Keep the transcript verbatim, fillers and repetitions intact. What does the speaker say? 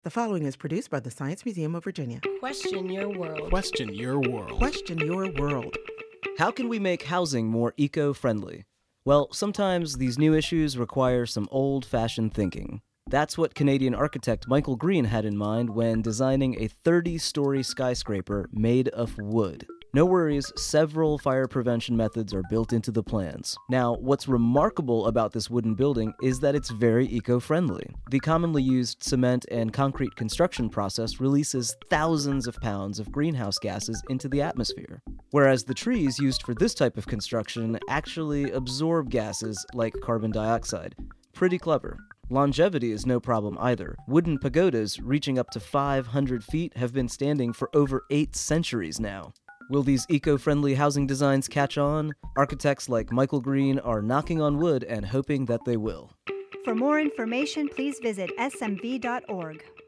The following is produced by the Science Museum of Virginia. Question your world. Question your world. Question your world. How can we make housing more eco-friendly? Well, sometimes these new issues require some old-fashioned thinking. That's what Canadian architect Michael Green had in mind when designing a thirty-story skyscraper made of wood. No worries, several fire prevention methods are built into the plans. Now, what's remarkable about this wooden building is that it's very eco-friendly. The commonly used cement and concrete construction process releases thousands of pounds of greenhouse gases into the atmosphere, whereas the trees used for this type of construction actually absorb gases like carbon dioxide. Pretty clever. Longevity is no problem either. Wooden pagodas reaching up to five hundred feet have been standing for over eight centuries now. Will these eco-friendly housing designs catch on? Architects like Michael Green are knocking on wood and hoping that they will. For more information, please visit S M V dot org.